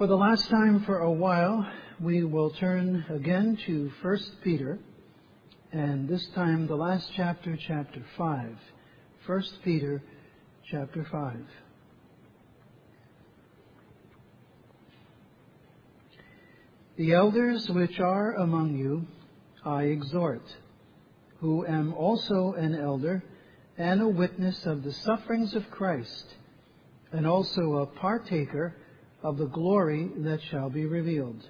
For the last time for a while, we will turn again to 1 Peter, and this time the last chapter, chapter 5. 1 Peter, chapter 5. The elders which are among you I exhort, who am also an elder and a witness of the sufferings of Christ, and also a partaker of the glory that shall be revealed.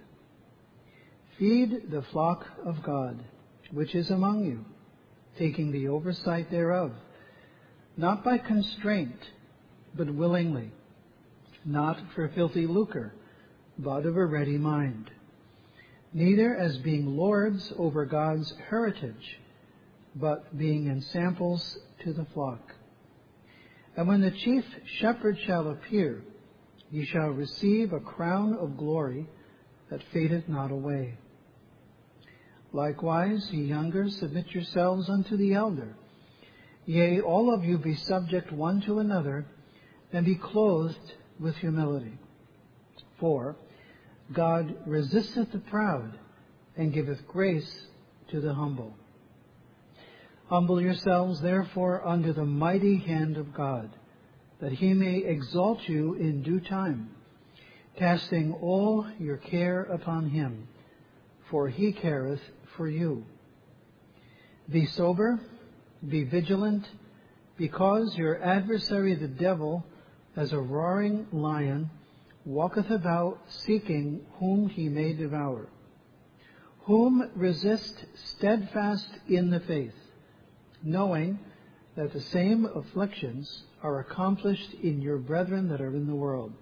Feed the flock of God, which is among you, taking the oversight thereof, not by constraint, but willingly, not for filthy lucre, but of a ready mind, neither as being lords over God's heritage, but being ensamples to the flock. And when the chief shepherd shall appear, ye shall receive a crown of glory that fadeth not away. Likewise, ye younger, submit yourselves unto the elder. Yea, all of you be subject one to another, and be clothed with humility. For God resisteth the proud, and giveth grace to the humble. Humble yourselves, therefore, under the mighty hand of God, that he may exalt you in due time, casting all your care upon him, for he careth for you. Be sober, be vigilant, because your adversary the devil, as a roaring lion, walketh about seeking whom he may devour. Whom resist steadfast in the faith, knowing that the same afflictions are accomplished in your brethren that are in the world.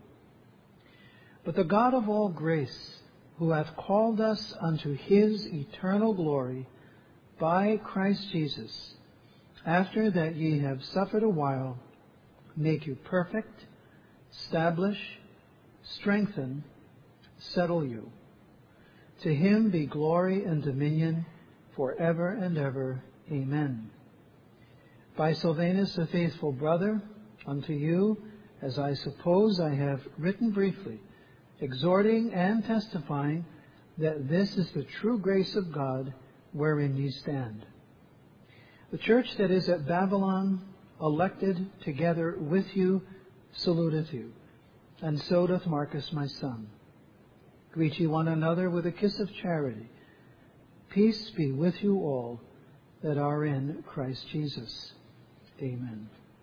But the God of all grace, who hath called us unto his eternal glory by Christ Jesus, after that ye have suffered a while, make you perfect, establish, strengthen, settle you. To him be glory and dominion forever and ever. Amen. By Silvanus, a faithful brother, unto you, as I suppose I have written briefly, exhorting and testifying that this is the true grace of God wherein ye stand. The church that is at Babylon, elected together with you, saluteth you, and so doth Marcus my son. Greet ye one another with a kiss of charity. Peace be with you all that are in Christ Jesus. Amen.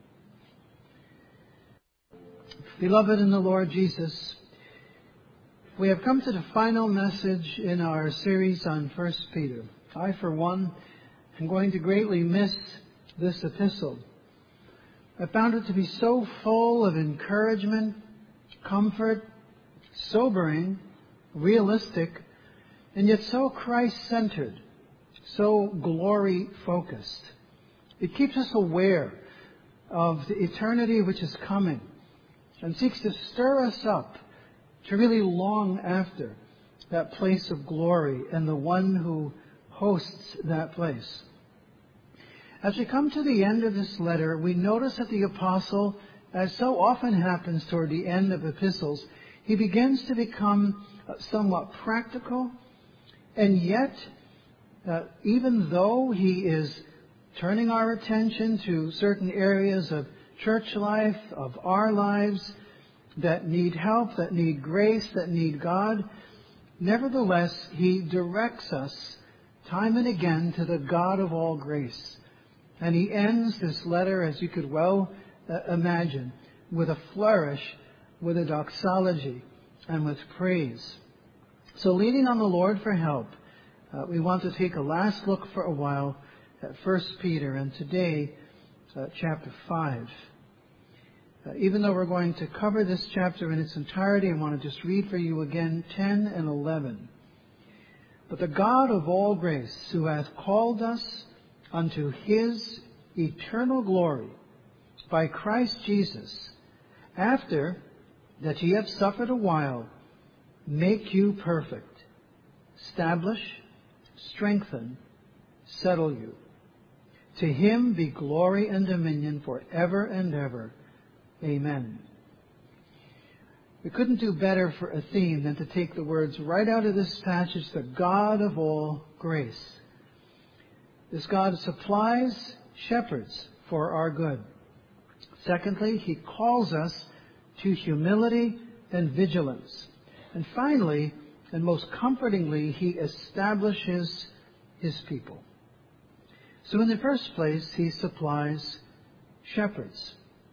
Beloved in the Lord Jesus, we have come to the final message in our series on 1 Peter. I, for one, am going to greatly miss this epistle. I found it to be so full of encouragement, comfort, sobering, realistic, and yet so Christ-centered, so glory-focused. It keeps us aware of the eternity which is coming and seeks to stir us up to really long after that place of glory and the one who hosts that place. As we come to the end of this letter, we notice that the apostle, as so often happens toward the end of epistles, he begins to become somewhat practical, and yet, even though he is turning our attention to certain areas of church life, of our lives, that need help, that need grace, that need God, nevertheless, he directs us time and again to the God of all grace. And he ends this letter, as you could well imagine, with a flourish, with a doxology, and with praise. So leaning on the Lord for help, we want to take a last look for a while at 1 Peter, and today, chapter 5. Even though we're going to cover this chapter in its entirety, I want to just read for you again 10 and 11. But the God of all grace, who hath called us unto his eternal glory by Christ Jesus, after that ye have suffered a while, make you perfect, establish, strengthen, settle you. To him be glory and dominion forever and ever. Amen. we couldn't do better for a theme than to take the words right out of this passage, the God of all grace. This God supplies shepherds for our good. Secondly, He calls us to humility and vigilance. And finally, and most comfortingly, He establishes His people. So in the first place, He supplies shepherds.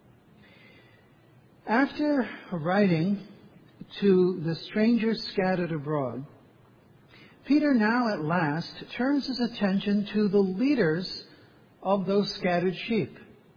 After writing to the strangers scattered abroad, Peter now at last turns his attention to the leaders of those scattered sheep.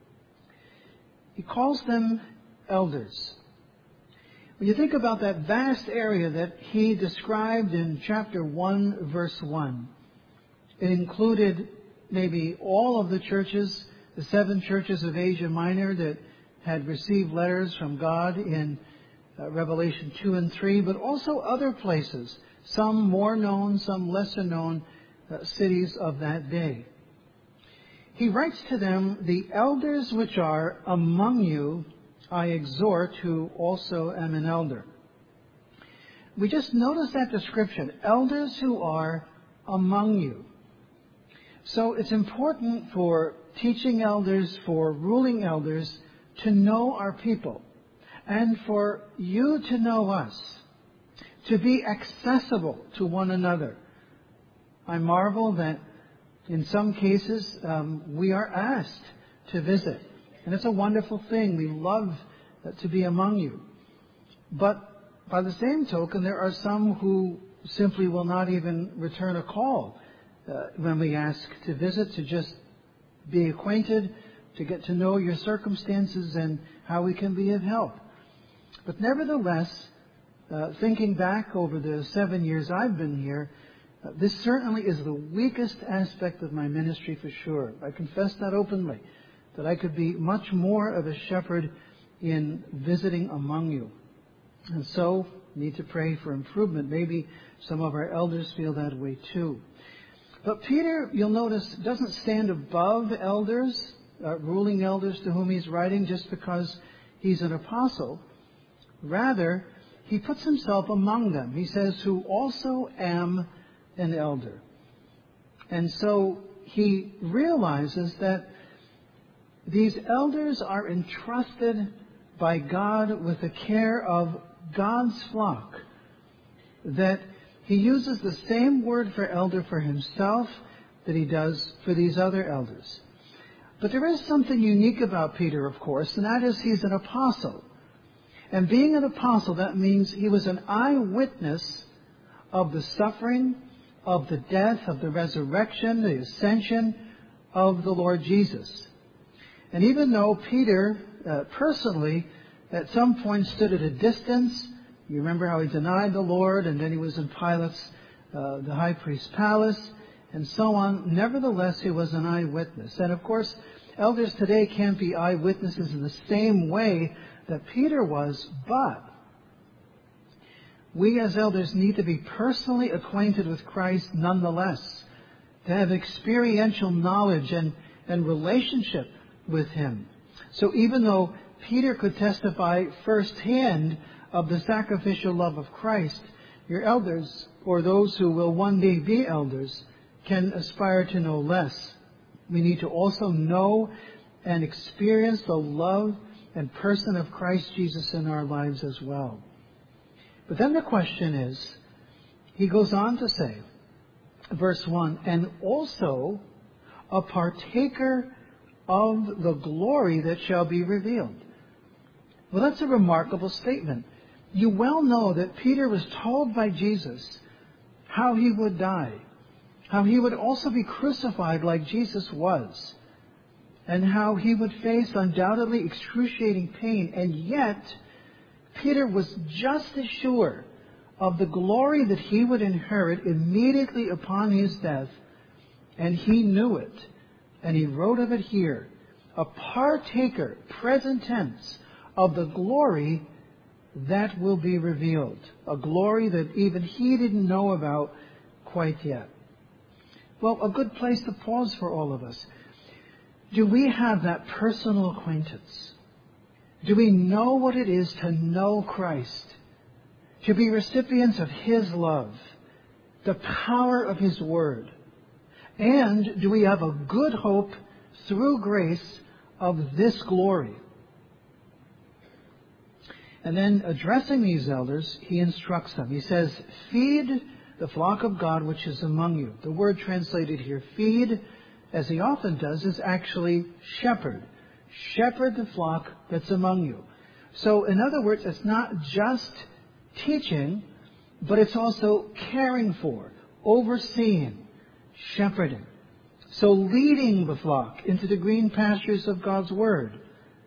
He calls them elders. When you think about that vast area that he described in chapter 1, verse 1, it included maybe all of the churches, the 7 churches of Asia Minor that had received letters from God in Revelation 2 and 3, but also other places, some more known, some lesser known cities of that day. He writes to them, the elders which are among you, I exhort, who also am an elder. We just notice that description, elders who are among you. So it's important for teaching elders, for ruling elders, to know our people, and for you to know us, to be accessible to one another. I marvel that in some cases we are asked to visit, and it's a wonderful thing. We love to be among you. But by the same token, there are some who simply will not even return a call when we ask to visit, to just be acquainted, to get to know your circumstances and how we can be of help. But nevertheless, thinking back over the 7 years I've been here, this certainly is the weakest aspect of my ministry for sure. I confess that openly, that I could be much more of a shepherd in visiting among you. And so, need to pray for improvement. Maybe some of our elders feel that way too. But Peter, you'll notice, doesn't stand above elders, ruling elders to whom he's writing just because he's an apostle. Rather, he puts himself among them. He says, who also am an elder. And so he realizes that these elders are entrusted by God with the care of God's flock, that he uses the same word for elder for himself that he does for these other elders. But there is something unique about Peter, of course, and that is he's an apostle. And being an apostle, that means he was an eyewitness of the suffering, of the death, of the resurrection, the ascension of the Lord Jesus. And even though Peter personally at some point stood at a distance, you remember how he denied the Lord, and then he was in Pilate's, the high priest's palace, and so on. Nevertheless, he was an eyewitness. And of course, elders today can't be eyewitnesses in the same way that Peter was, but we as elders need to be personally acquainted with Christ nonetheless, to have experiential knowledge and relationship with Him. So even though Peter could testify firsthand of the sacrificial love of Christ, your elders, or those who will one day be elders, can aspire to know less. We need to also know and experience the love and person of Christ Jesus in our lives as well. But then the question is, he goes on to say, verse 1, and also a partaker of the glory that shall be revealed. Well, that's a remarkable statement. You well know that Peter was told by Jesus how he would die, how he would also be crucified like Jesus was, and how he would face undoubtedly excruciating pain. And yet, Peter was just as sure of the glory that he would inherit immediately upon his death, and he knew it. And he wrote of it here, a partaker, present tense, of the glory that will be revealed, a glory that even he didn't know about quite yet. Well, a good place to pause for all of us. Do we have that personal acquaintance? Do we know what it is to know Christ? to be recipients of His love, the power of His Word? And do we have a good hope through grace of this glory? And then addressing these elders, he instructs them. He says, feed the flock of God which is among you. The word translated here, feed, as he often does, is actually shepherd. Shepherd the flock that's among you. So, in other words, it's not just teaching, but it's also caring for, overseeing, shepherding. So leading the flock into the green pastures of God's Word.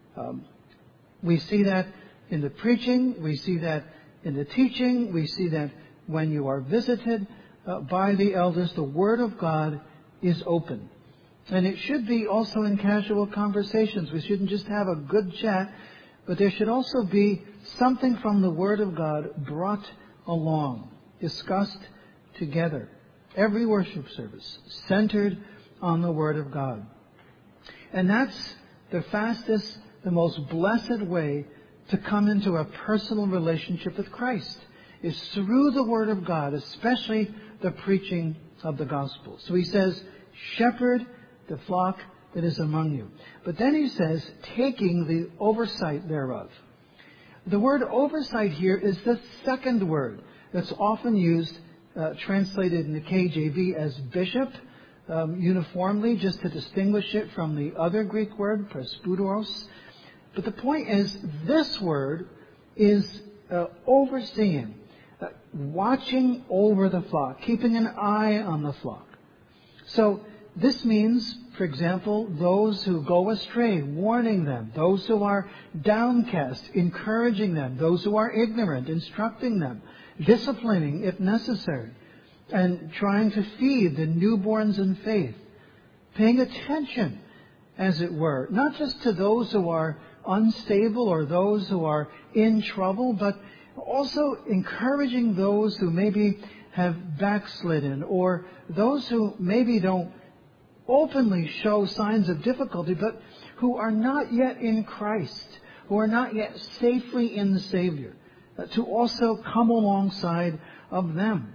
We see that in the preaching, we see that in the teaching, we see that when you are visited by the elders, the Word of God is open. And it should be also in casual conversations. We shouldn't just have a good chat, but there should also be something from the Word of God brought along, discussed together. Every worship service centered on the Word of God. And that's the fastest, the most blessed way to come into a personal relationship with Christ, is through the Word of God, especially the preaching of the gospel. So he says, shepherd the flock that is among you. But then he says, taking the oversight thereof. The word oversight here is the second word that's often used, translated in the KJV as bishop, uniformly, just to distinguish it from the other Greek word, presbyteros. But the point is, this word is overseeing, watching over the flock, keeping an eye on the flock. So this means, for example, those who go astray, warning them, those who are downcast, encouraging them, those who are ignorant, instructing them, disciplining if necessary, and trying to feed the newborns in faith, paying attention, as it were, not just to those who are unstable or those who are in trouble, but also encouraging those who maybe have backslidden, or those who maybe don't openly show signs of difficulty, but who are not yet in Christ, who are not yet safely in the Savior, to also come alongside of them.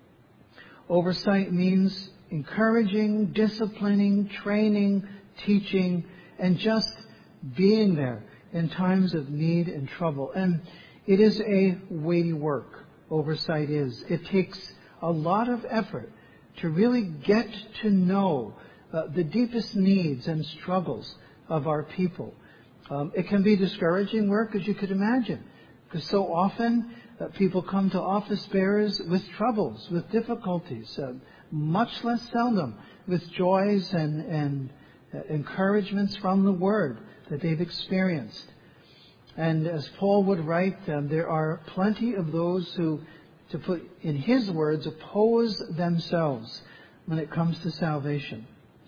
Oversight means encouraging, disciplining, training, teaching, and just being there in times of need and trouble. And it is a weighty work, oversight is. It takes a lot of effort to really get to know the deepest needs and struggles of our people. It can be discouraging work, as you could imagine, because so often people come to office bearers with troubles, with difficulties, much less seldom with joys and encouragements from the Word that they've experienced. And as Paul would write, there are plenty of those who, to put in his words, oppose themselves when it comes to salvation.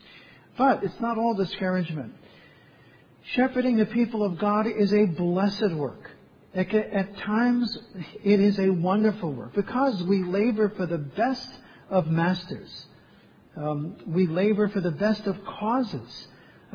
But it's not all discouragement. Shepherding the people of God is a blessed work. At times, it is a wonderful work because we labor for the best of masters. We labor for the best of causes.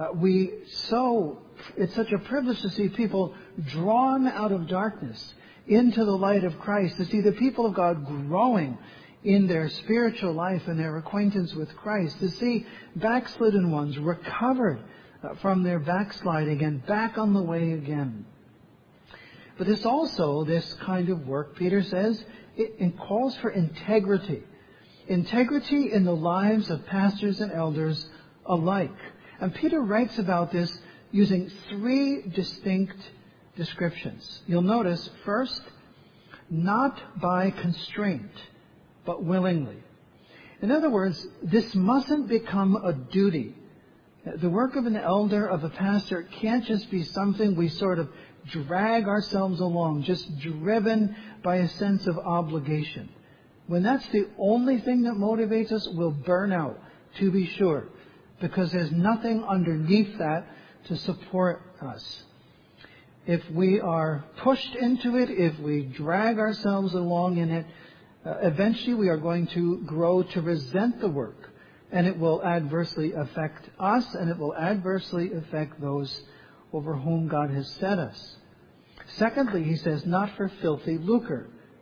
It's such a privilege to see people drawn out of darkness into the light of Christ, to see the people of God growing in their spiritual life and their acquaintance with Christ, to see backslidden ones recovered from their backsliding and back on the way again. But this kind of work, Peter says, it calls for integrity. Integrity in the lives of pastors and elders alike. And Peter writes about this using 3 distinct descriptions. You'll notice, first, not by constraint, but willingly. In other words, this mustn't become a duty. The work of an elder, of a pastor, can't just be something we sort of drag ourselves along, just driven by a sense of obligation. When that's the only thing that motivates us, we'll burn out, to be sure, because there's nothing underneath that to support us. If we are pushed into it, if we drag ourselves along in it, eventually we are going to grow to resent the work, and it will adversely affect us, and it will adversely affect those over whom God has set us. Secondly, he says, not for filthy lucre.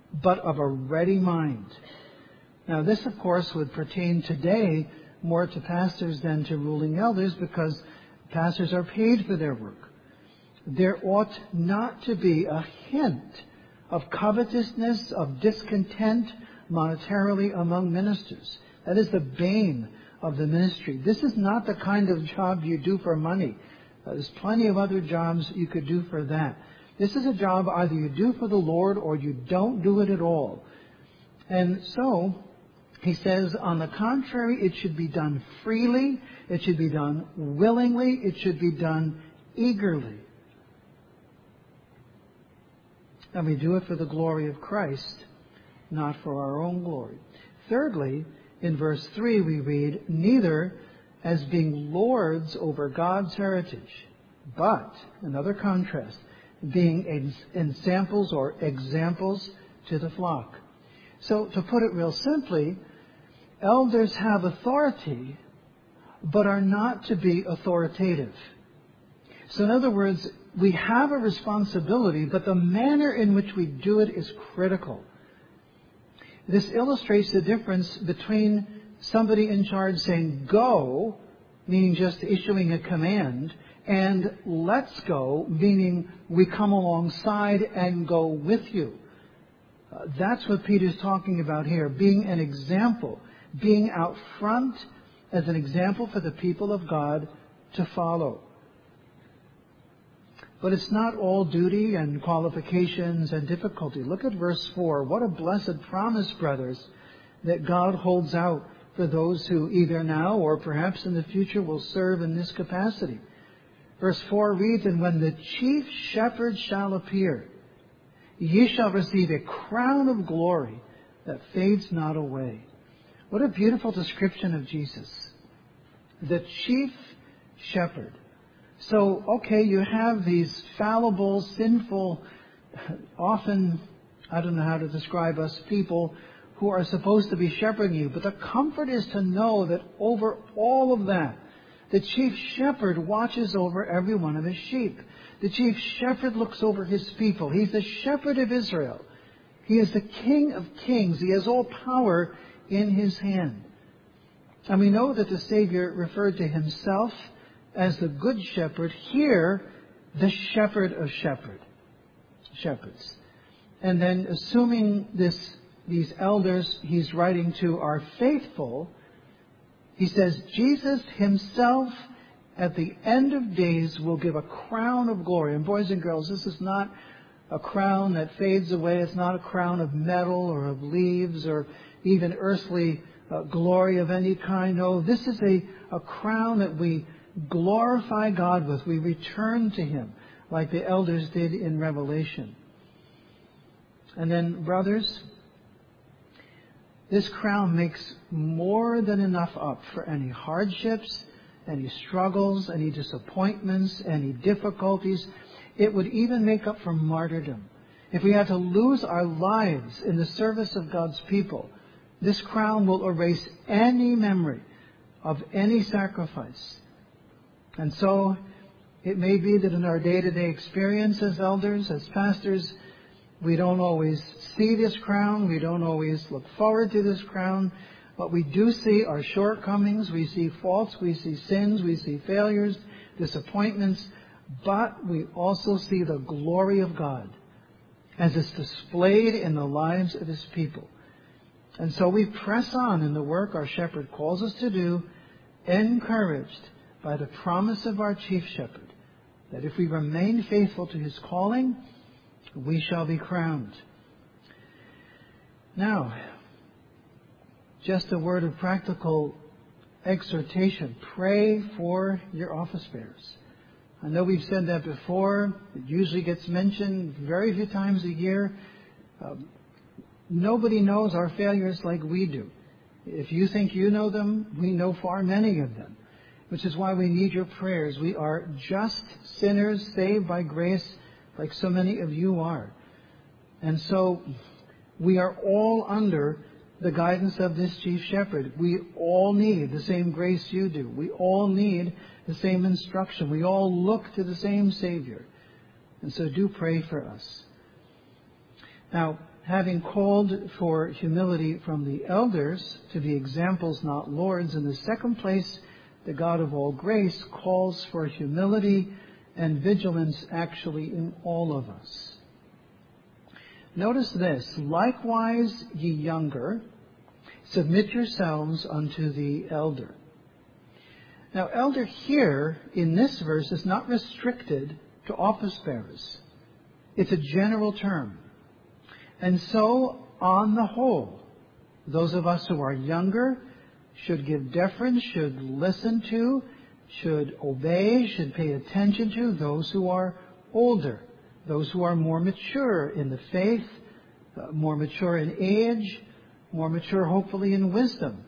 but of a ready mind. Now this, of course, would pertain today more to pastors than to ruling elders, because pastors are paid for their work. There ought not to be a hint of covetousness, of discontent monetarily among ministers. That is the bane of the ministry. This is not the kind of job you do for money. There's plenty of other jobs you could do for that. This is a job either you do for the Lord or you don't do it at all. And so, he says, on the contrary, it should be done freely, it should be done willingly, it should be done eagerly. And we do it for the glory of Christ, not for our own glory. Thirdly, in verse 3 we read, neither as being lords over God's heritage, but, another contrast, being ensamples or examples to the flock. So, to put it real simply, elders have authority, but are not to be authoritative. So in other words, we have a responsibility, but the manner in which we do it is critical. This illustrates the difference between somebody in charge saying, go, meaning just issuing a command, and let's go, meaning we come alongside and go with you. That's what Peter's talking about here, being an example, being out front as an example for the people of God to follow. But it's not all duty and qualifications and difficulty. Look at verse 4. What a blessed promise, brothers, that God holds out for those who either now or perhaps in the future will serve in this capacity. Verse 4 reads, and when the chief shepherd shall appear, ye shall receive a crown of glory that fades not away. What a beautiful description of Jesus. The chief shepherd. So, okay, you have these fallible, sinful, often, I don't know how to describe us, people who are supposed to be shepherding you. But the comfort is to know that over all of that, the chief shepherd watches over every one of his sheep. The chief shepherd looks over his people. He's the shepherd of Israel. He is the King of kings. He has all power in his hand. And we know that the Savior referred to himself as the good shepherd, here the shepherd of shepherds. And then assuming these elders he's writing to are faithful, he says Jesus himself at the end of days will give a crown of glory. And boys and girls, this is not a crown that fades away. It's not a crown of metal or of leaves or even earthly glory of any kind. No, this is a crown that we glorify God with. We return to Him like the elders did in Revelation. And then, brothers, this crown makes more than enough up for any hardships, any struggles, any disappointments, any difficulties. It would even make up for martyrdom. If we had to lose our lives in the service of God's people, this crown will erase any memory of any sacrifice. And so, it may be that in our day-to-day experience as elders, as pastors, we don't always see this crown. We don't always look forward to this crown. But we do see our shortcomings. We see faults. We see sins. We see failures, disappointments. But we also see the glory of God as it's displayed in the lives of His people. And so we press on in the work our shepherd calls us to do, encouraged by the promise of our chief shepherd, that if we remain faithful to his calling, we shall be crowned. Now, just a word of practical exhortation. Pray for your office bearers. I know we've said that before. It usually gets mentioned very few times a year. Nobody knows our failures like we do. If you think you know them, we know far many of them, which is why we need your prayers. We are just sinners saved by grace like so many of you are. And so we are all under the guidance of this chief shepherd. We all need the same grace you do. We all need the same instruction. We all look to the same Savior. And so do pray for us. Now, having called for humility from the elders to be examples, not lords, in the second place, the God of all grace calls for humility and vigilance actually in all of us. Notice this, likewise ye younger, submit yourselves unto the elder. Now, elder here in this verse is not restricted to office bearers. It's a general term. And so, on the whole, those of us who are younger should give deference, should listen to, should obey, should pay attention to those who are older, those who are more mature in the faith, more mature in age, more mature hopefully in wisdom.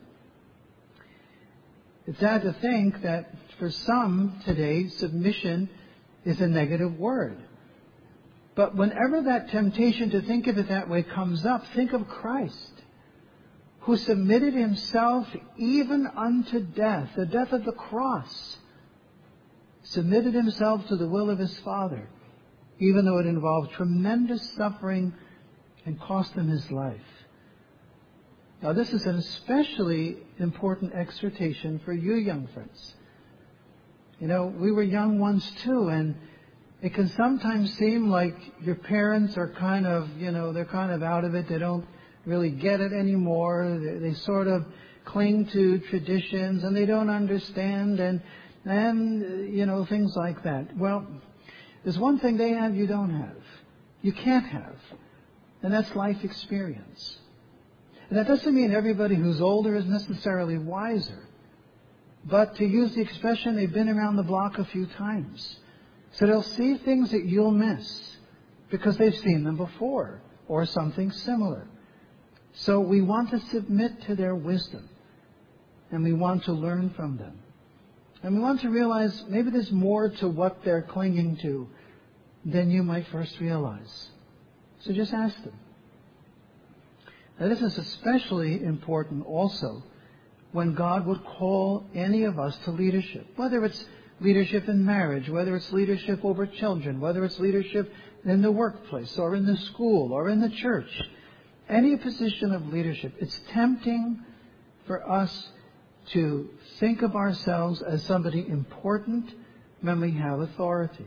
It's sad to think that for some today, submission is a negative word. But whenever that temptation to think of it that way comes up, think of Christ, who submitted himself even unto death, the death of the cross, submitted himself to the will of his Father, even though it involved tremendous suffering and cost him his life. Now, this is an especially important exhortation for you young friends. You know, we were young once too, and it can sometimes seem like your parents are kind of, they're kind of out of it. They don't really get it anymore. They sort of cling to traditions and they don't understand and things like that. Well, there's one thing they have you don't have. You can't have. And that's life experience. And that doesn't mean everybody who's older is necessarily wiser. But to use the expression, they've been around the block a few times. So they'll see things that you'll miss because they've seen them before or something similar. So we want to submit to their wisdom and we want to learn from them. And we want to realize maybe there's more to what they're clinging to than you might first realize. So just ask them. Now, this is especially important also when God would call any of us to leadership, whether it's leadership in marriage, whether it's leadership over children, whether it's leadership in the workplace or in the school or in the church, any position of leadership. It's tempting for us to think of ourselves as somebody important when we have authority.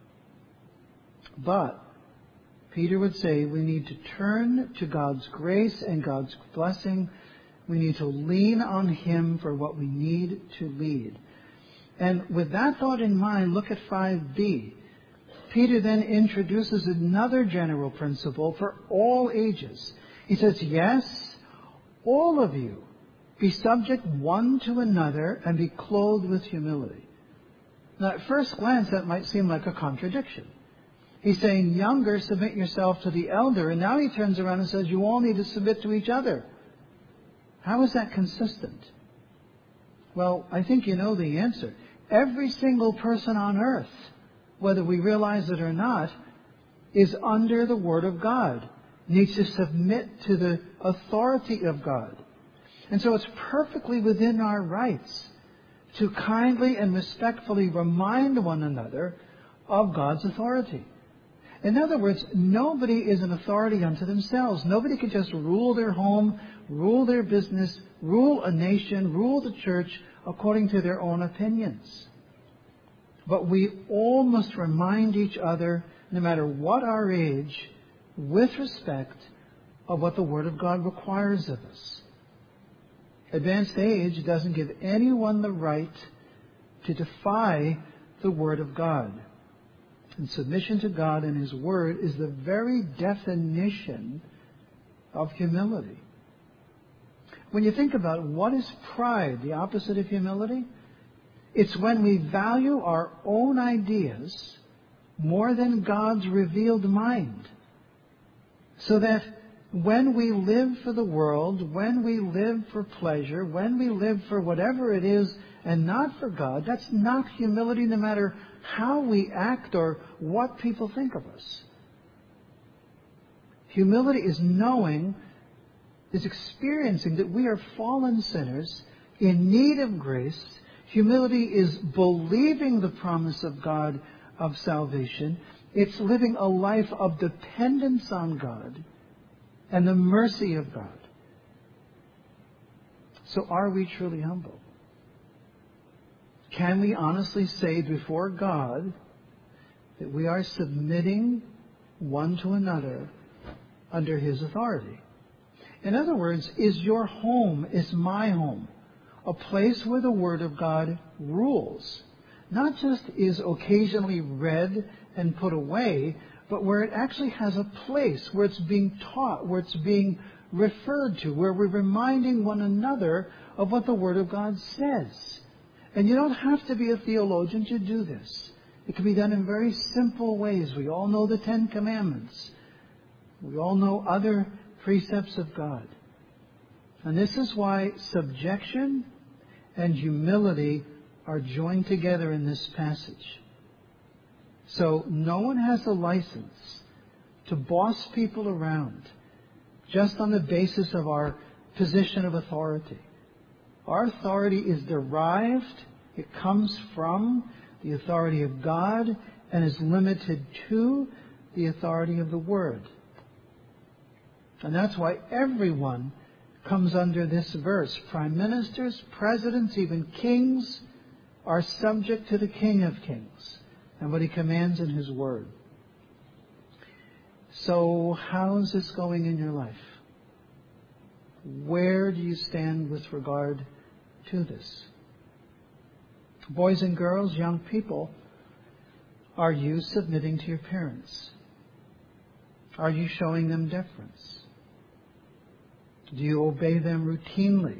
But Peter would say we need to turn to God's grace and God's blessing. We need to lean on him for what we need to lead. And with that thought in mind, look at 5b. Peter then introduces another general principle for all ages. He says, yes, all of you, be subject one to another and be clothed with humility. Now, at first glance, that might seem like a contradiction. He's saying, younger, submit yourself to the elder. And now he turns around and says, you all need to submit to each other. How is that consistent? Well, I think you know the answer. Every single person on earth, whether we realize it or not, is under the Word of God, needs to submit to the authority of God. And so it's perfectly within our rights to kindly and respectfully remind one another of God's authority. In other words, nobody is an authority unto themselves. Nobody can just rule their home, rule their business, rule a nation, rule the church according to their own opinions. But we all must remind each other, no matter what our age, with respect of what the Word of God requires of us. Advanced age doesn't give anyone the right to defy the Word of God. And submission to God and His Word is the very definition of humility. When you think about what is pride, the opposite of humility, it's when we value our own ideas more than God's revealed mind. So that when we live for the world, when we live for pleasure, when we live for whatever it is and not for God, that's not humility no matter how we act or what people think of us. Humility is knowing, is experiencing that we are fallen sinners in need of grace. Humility is believing the promise of God of salvation. It's living a life of dependence on God. and the mercy of God. So are we truly humble? Can we honestly say before God that we are submitting one to another under His authority? In other words, is your home, is my home, a place where the Word of God rules? Not just is occasionally read and put away, but where it actually has a place, where it's being taught, where it's being referred to, where we're reminding one another of what the Word of God says. And you don't have to be a theologian to do this. It can be done in very simple ways. We all know the Ten Commandments. We all know other precepts of God. And this is why subjection and humility are joined together in this passage. So no one has a license to boss people around just on the basis of our position of authority. Our authority is derived, it comes from the authority of God and is limited to the authority of the Word. And that's why everyone comes under this verse. Prime ministers, presidents, even kings are subject to the King of Kings and what He commands in His Word. So how is this going in your life? Where do you stand with regard to this? Boys and girls, young people, are you submitting to your parents? Are you showing them deference? Do you obey them routinely?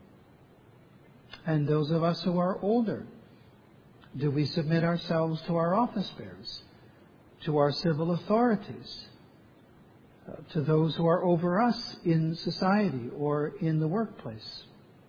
And those of us who are older, do we submit ourselves to our office bearers, to our civil authorities, to those who are over us in society or in the workplace?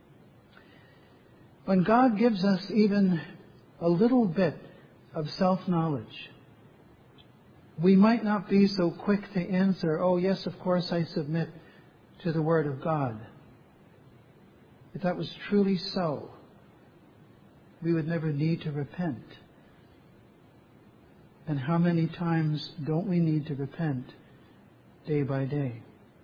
When God gives us even a little bit of self-knowledge, we might not be so quick to answer, oh yes, of course I submit to the Word of God. If that was truly so, we would never need to repent. And how many times don't we need to repent day by day?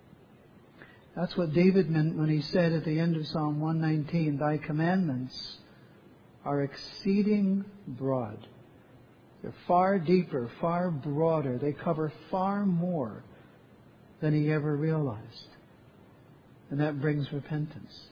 That's what David meant when he said at the end of Psalm 119, Thy commandments are exceeding broad. They're far deeper, far broader. They cover far more than he ever realized. And that brings repentance.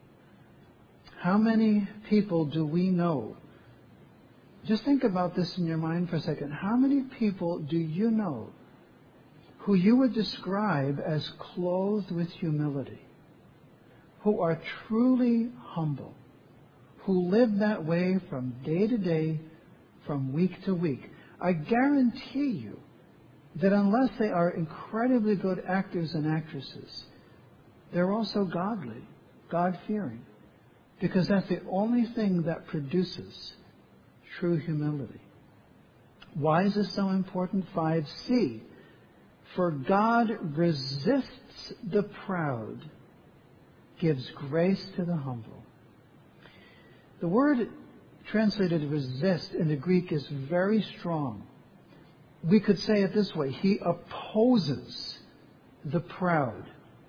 How many people do we know? Just think about this in your mind for a second. How many people do you know who you would describe as clothed with humility, who are truly humble, who live that way from day to day, from week to week? I guarantee you that unless they are incredibly good actors and actresses, they're also godly, God-fearing, because that's the only thing that produces true humility. Why is this so important? 5c. For God resists the proud, gives grace to the humble. The word translated resist in the Greek is very strong. We could say it this way: He opposes the proud.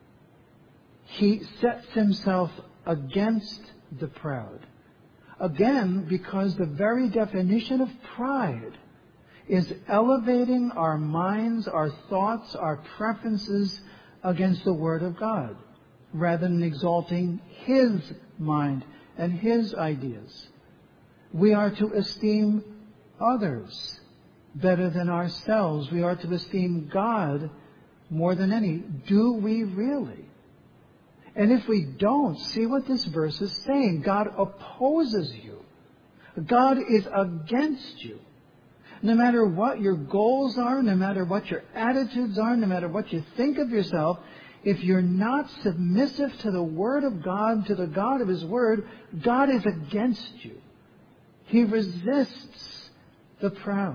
He sets Himself against the proud. Again, because the very definition of pride is elevating our minds, our thoughts, our preferences against the Word of God, rather than exalting His mind and His ideas. We are to esteem others better than ourselves. We are to esteem God more than any. Do we really? And if we don't, see what this verse is saying. God opposes you. God is against you. No matter what your goals are, no matter what your attitudes are, no matter what you think of yourself, if you're not submissive to the Word of God, to the God of His Word, God is against you. He resists the proud.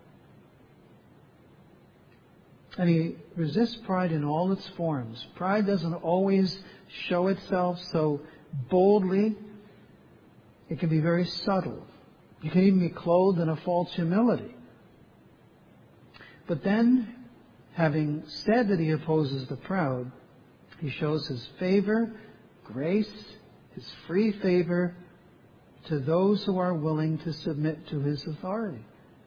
And He resists pride in all its forms. Pride doesn't always show itself so boldly. It can be very subtle. You can even be clothed in a false humility. But then Having said that he opposes the proud, he shows his favor, grace, his free favor to those who are willing to submit to his authority.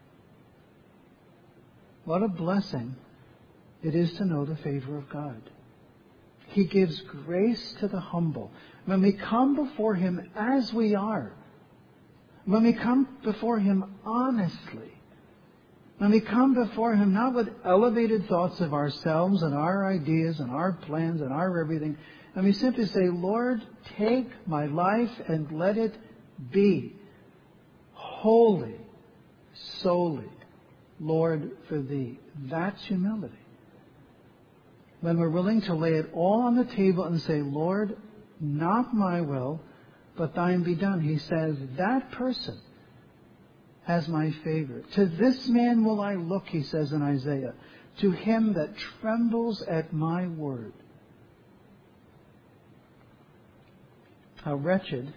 What a blessing it is to know the favor of God. He gives grace to the humble. When we come before him as we are, when we come before him honestly, when we come before him not with elevated thoughts of ourselves and our ideas and our plans and our everything, and we simply say, Lord, take my life and let it be wholly, solely, Lord, for thee. That's humility. When we're willing to lay it all on the table and say, Lord, not my will, but thine be done. He says, that person has my favor. To this man will I look, he says in Isaiah, to him that trembles at my word. How wretched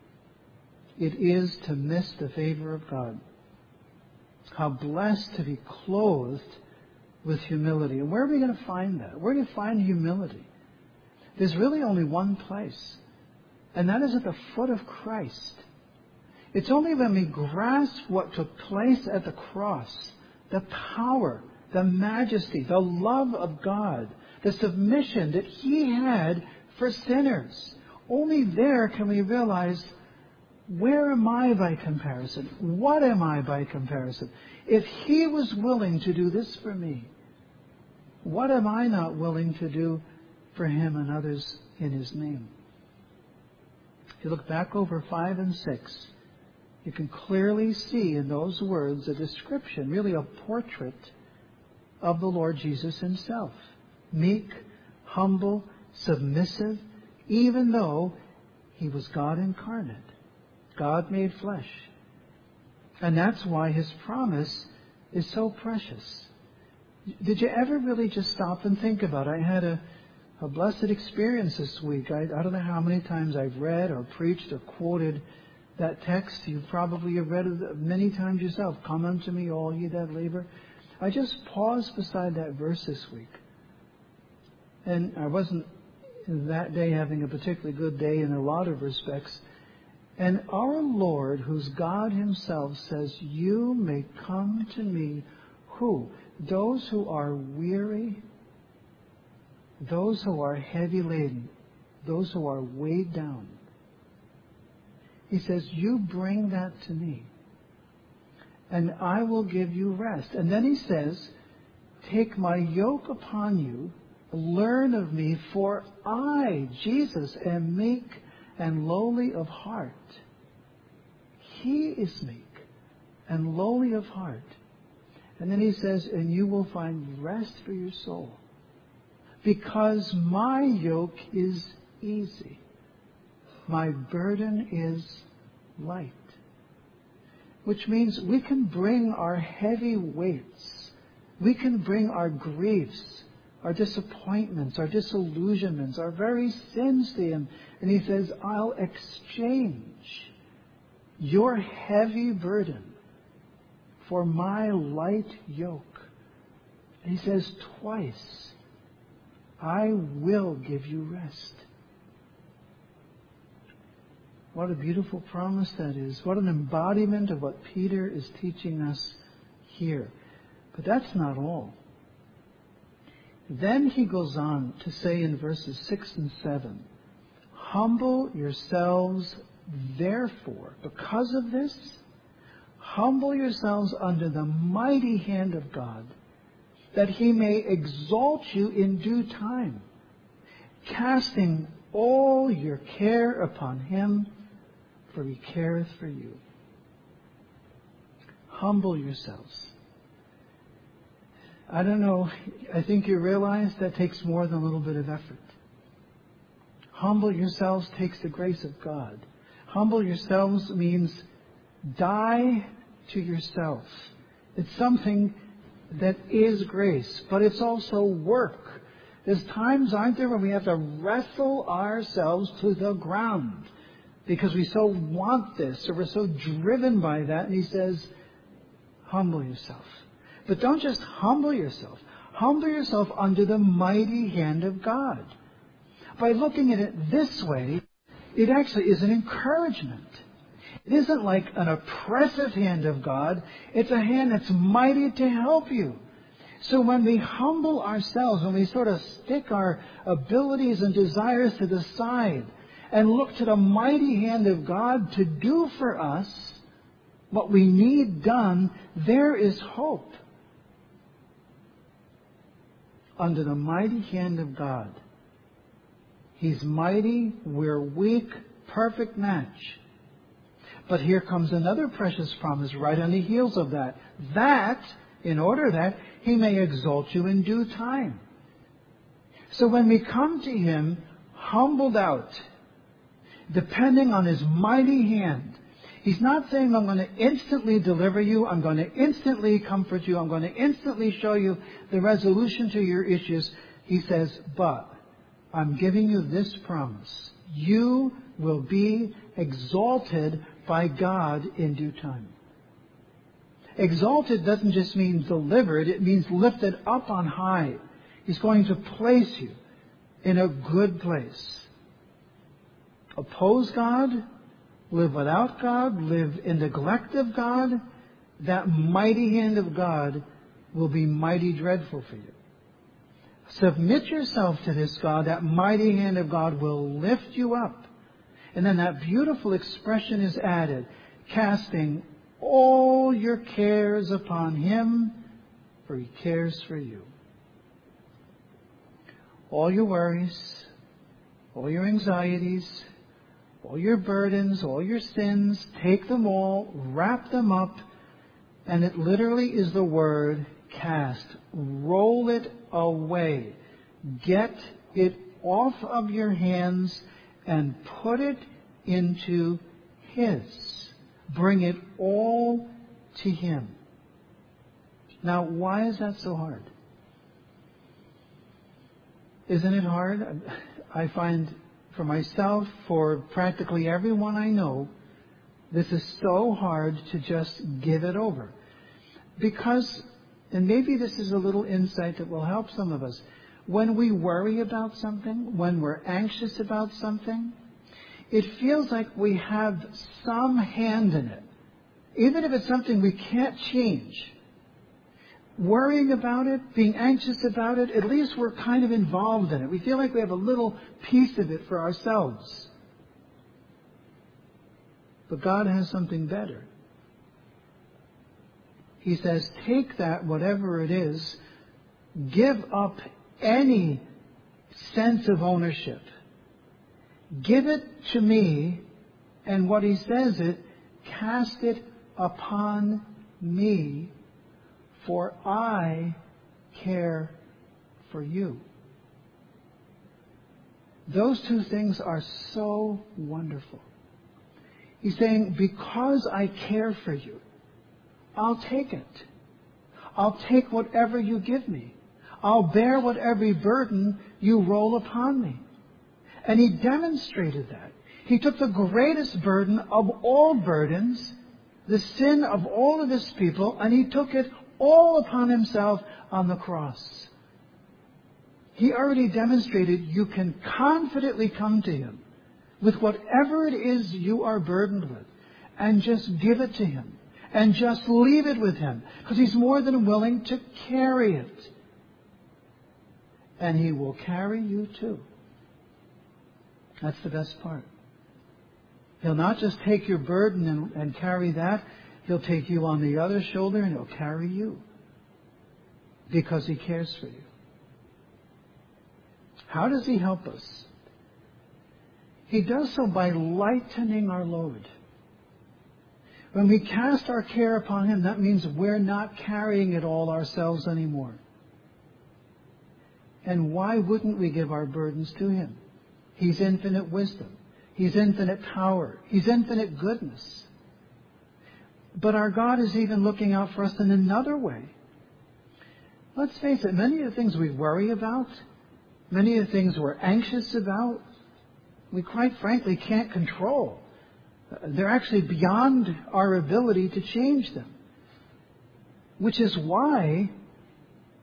it is to miss the favor of God. How blessed to be clothed with humility. And where are we going to find that? Where do you find humility? There's really only one place, and that is at the foot of Christ. It's only when we grasp what took place at the cross, the power, the majesty, the love of God, the submission that he had for sinners. Only there can we realize, where am I by comparison? What am I by comparison? If he was willing to do this for me, what am I not willing to do for him and others in his name? If you look back over 5 and 6, you can clearly see in those words a description, really a portrait of the Lord Jesus himself. Meek, humble, submissive, even though he was God incarnate, God made flesh. And that's why his promise is so precious. Did you ever really just stop and think about it? I had a blessed experience this week. I don't know how many times I've read or preached or quoted that text. You probably have read it many times yourself. Come unto me, all ye that labor. I just paused beside that verse this week. And I wasn't that day having a particularly good day in a lot of respects. And our Lord, who's God himself, says, you may come to me. Who? Those who are weary, those who are heavy laden, those who are weighed down. He says, you bring that to me, and I will give you rest. And then he says, take my yoke upon you, learn of me, for I, Jesus, am meek and lowly of heart. He is meek and lowly of heart. And then he says, and you will find rest for your soul. Because my yoke is easy. My burden is light. Which means we can bring our heavy weights. We can bring our griefs, our disappointments, our disillusionments, our very sins to him. And he says, I'll exchange your heavy burden for my light yoke. And he says twice, I will give you rest. What a beautiful promise that is. What an embodiment of what Peter is teaching us here. But that's not all. Then he goes on to say in verses 6 and 7, humble yourselves therefore, because of this, humble yourselves under the mighty hand of God, that he may exalt you in due time, casting all your care upon him, for he careth for you. Humble yourselves. I don't know, I think you realize that takes more than a little bit of effort. Humble yourselves takes the grace of God. Humble yourselves means die to yourself. It's something that is grace, but it's also work. There's times, aren't there, when we have to wrestle ourselves to the ground because we so want this or we're so driven by that. And he says, humble yourself. But don't just humble yourself. Humble yourself under the mighty hand of God. By looking at it this way, it actually is an encouragement. It isn't like an oppressive hand of God. It's a hand that's mighty to help you. So when we humble ourselves, when we sort of stick our abilities and desires to the side and look to the mighty hand of God to do for us what we need done, there is hope. Under the mighty hand of God. He's mighty, we're weak, perfect match. But here comes another precious promise right on the heels of that. That, in order that He may exalt you in due time. So when we come to Him, humbled out, depending on His mighty hand, He's not saying, I'm going to instantly deliver you, I'm going to instantly comfort you, I'm going to instantly show you the resolution to your issues. He says, but I'm giving you this promise. You will be exalted by God in due time. Exalted doesn't just mean delivered, it means lifted up on high. He's going to place you in a good place. Oppose God, live without God, live in neglect of God, that mighty hand of God will be mighty dreadful for you. Submit yourself to this God, that mighty hand of God will lift you up. And then that beautiful expression is added, casting all your cares upon Him, for He cares for you. All your worries, all your anxieties, all your burdens, all your sins, take them all, wrap them up, and it literally is the word cast. Roll it away. Get it off of your hands and put it into His. Bring it all to Him. Now, why is that so hard? Isn't it hard? I find for myself, for practically everyone I know, this is so hard to just give it over. Because, and maybe this is a little insight that will help some of us, when we worry about something, when we're anxious about something, it feels like we have some hand in it. Even if it's something we can't change. Worrying about it, being anxious about it, at least we're kind of involved in it. We feel like we have a little piece of it for ourselves. But God has something better. He says, take that, whatever it is, give up any sense of ownership. Give it to me, and what He says it, cast it upon me, for I care for you. Those two things are so wonderful. He's saying, because I care for you, I'll take it. I'll take whatever you give me. I'll bear whatever burden you roll upon me. And He demonstrated that. He took the greatest burden of all burdens, the sin of all of His people, and He took it all upon Himself on the cross. He already demonstrated you can confidently come to Him with whatever it is you are burdened with and just give it to Him and just leave it with Him, because He's more than willing to carry it. And He will carry you too. That's the best part. He'll not just take your burden and carry that. He'll take you on the other shoulder and He'll carry you. Because He cares for you. How does He help us? He does so by lightening our load. When we cast our care upon Him, that means we're not carrying it all ourselves anymore. And why wouldn't we give our burdens to Him? He's infinite wisdom. He's infinite power. He's infinite goodness. But our God is even looking out for us in another way. Let's face it, many of the things we worry about, many of the things we're anxious about, we quite frankly can't control. They're actually beyond our ability to change them. Which is why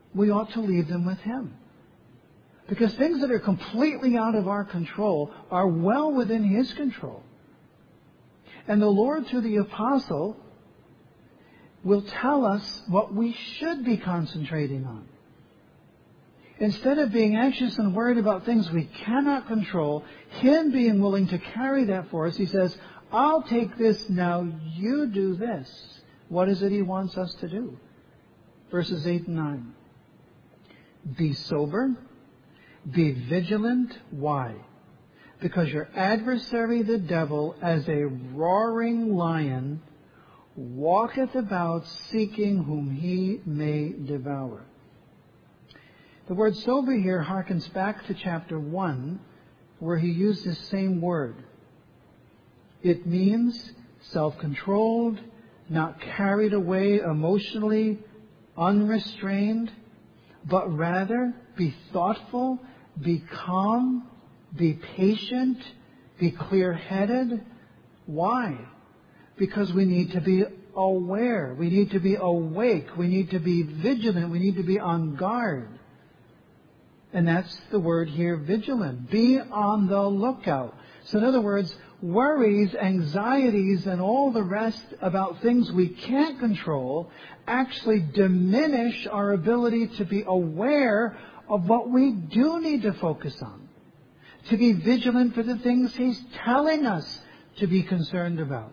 we ought to leave them with Him. Because things that are completely out of our control are well within His control. And the Lord, through the apostle, will tell us what we should be concentrating on. Instead of being anxious and worried about things we cannot control, Him being willing to carry that for us, He says, I'll take this now, you do this. What is it He wants us to do? Verses 8 and 9. Be sober, be vigilant. Why? Because your adversary the devil, as a roaring lion, walketh about seeking whom he may devour. The word sober here harkens back to chapter 1, where he used this same word. It means self-controlled, not carried away emotionally, unrestrained, but rather be thoughtful, be calm, be patient, be clear-headed. Why? Because we need to be aware. We need to be awake. We need to be vigilant. We need to be on guard. And that's the word here, vigilant. Be on the lookout. So in other words, worries, anxieties, and all the rest about things we can't control actually diminish our ability to be aware of what we do need to focus on. To be vigilant for the things He's telling us to be concerned about.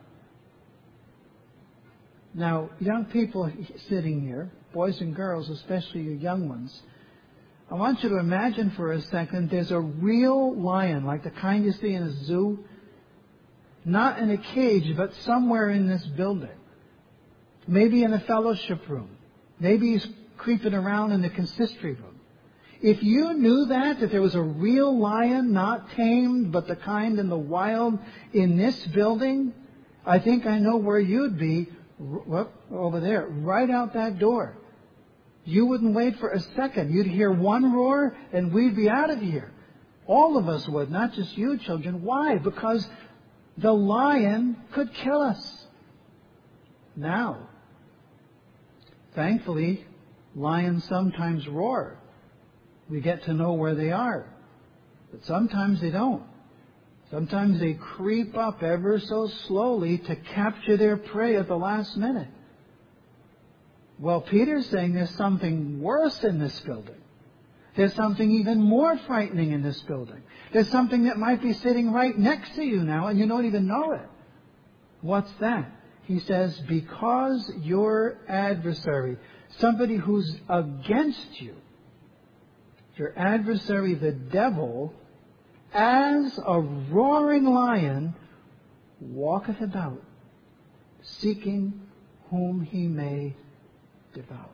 Now, young people sitting here, boys and girls, especially you young ones, I want you to imagine for a second there's a real lion, like the kind you see in a zoo, not in a cage, but somewhere in this building. Maybe in a fellowship room. Maybe he's creeping around in the consistory room. If you knew that there was a real lion, not tamed, but the kind in the wild in this building, I think I know where you'd be. Over there, right out that door. You wouldn't wait for a second. You'd hear one roar and we'd be out of here. All of us would, not just you children. Why? Because the lion could kill us. Now, thankfully, lions sometimes roar. We get to know where they are. But sometimes they don't. Sometimes they creep up ever so slowly to capture their prey at the last minute. Well, Peter's saying there's something worse in this building. There's something even more frightening in this building. There's something that might be sitting right next to you now and you don't even know it. What's that? He says, because your adversary, somebody who's against you, your adversary, the devil, as a roaring lion, walketh about, seeking whom he may devour.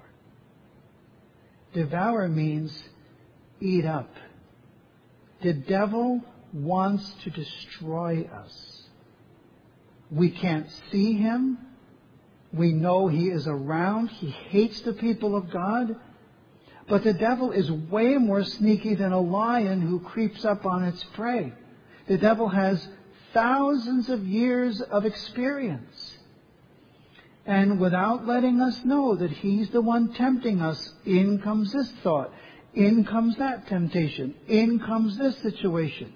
Devour means eat up. The devil wants to destroy us. We can't see him. We know he is around. He hates the people of God. But the devil is way more sneaky than a lion who creeps up on its prey. The devil has thousands of years of experience. And without letting us know that he's the one tempting us, in comes this thought. In comes that temptation. In comes this situation.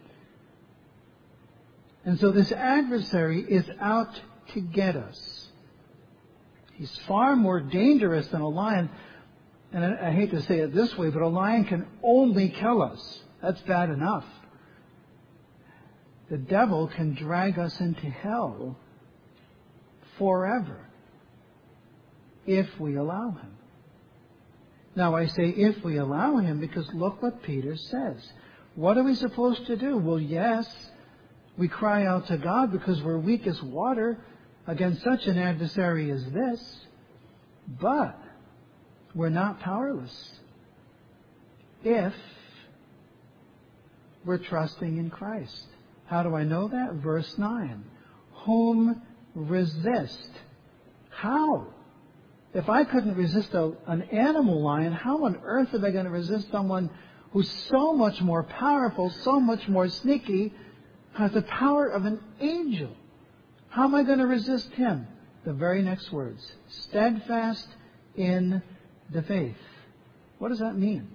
And so this adversary is out to get us. He's far more dangerous than a lion. And I hate to say it this way, but a lion can only kill us. That's bad enough. The devil can drag us into hell forever if we allow him. Now I say if we allow him because look what Peter says. What are we supposed to do? Well, yes, we cry out to God because we're weak as water against such an adversary as this. But we're not powerless if we're trusting in Christ. How do I know that? Verse 9. Whom resist. How? If I couldn't resist an animal lion, how on earth am I going to resist someone who's so much more powerful, so much more sneaky, has the power of an angel? How am I going to resist him? The very next words. Steadfast in the faith. What does that mean?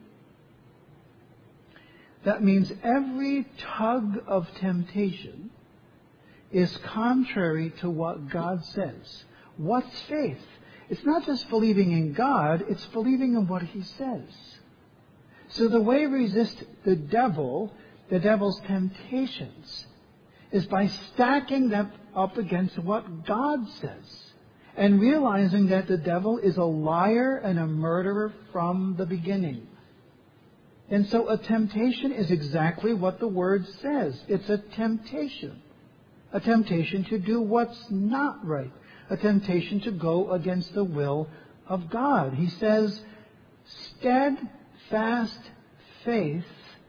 That means every tug of temptation is contrary to what God says. What's faith? It's not just believing in God, it's believing in what He says. So the way we resist the devil's temptations, is by stacking them up against what God says and realizing that the devil is a liar and a murderer from the beginning. And so a temptation is exactly what the Word says. It's a temptation. A temptation to do what's not right. A temptation to go against the will of God. He says, steadfast faith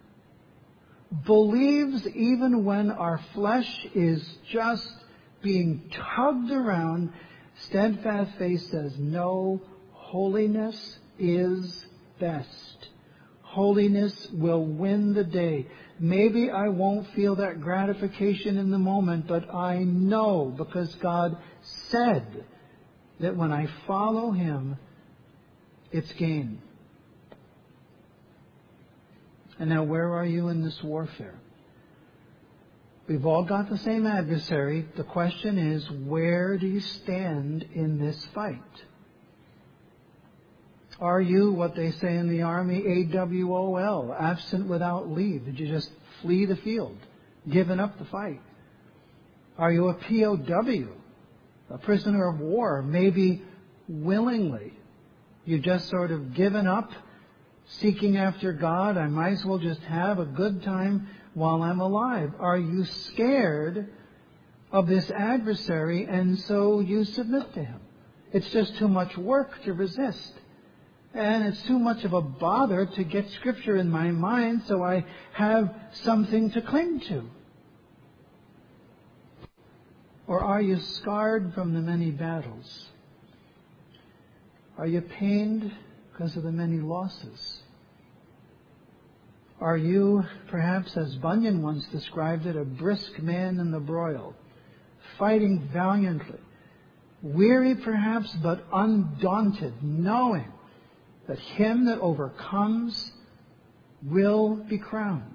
believes even when our flesh is just being tugged around. Steadfast faith says, no, holiness is best. Holiness will win the day. Maybe I won't feel that gratification in the moment, but I know because God said that when I follow Him, it's gain. And now where are you in this warfare? We've all got the same adversary. The question is, where do you stand in this fight? Are you, what they say in the Army, AWOL, absent without leave? Did you just flee the field, given up the fight? Are you a POW, a prisoner of war, maybe willingly? You just sort of given up, seeking after God? I might as well just have a good time while I'm alive. Are you scared of this adversary and so you submit to him? It's just too much work to resist. And it's too much of a bother to get Scripture in my mind so I have something to cling to. Or are you scarred from the many battles? Are you pained because of the many losses? Are you, perhaps as Bunyan once described it, a brisk man in the broil, fighting valiantly, weary perhaps but undaunted, knowing that him that overcomes will be crowned?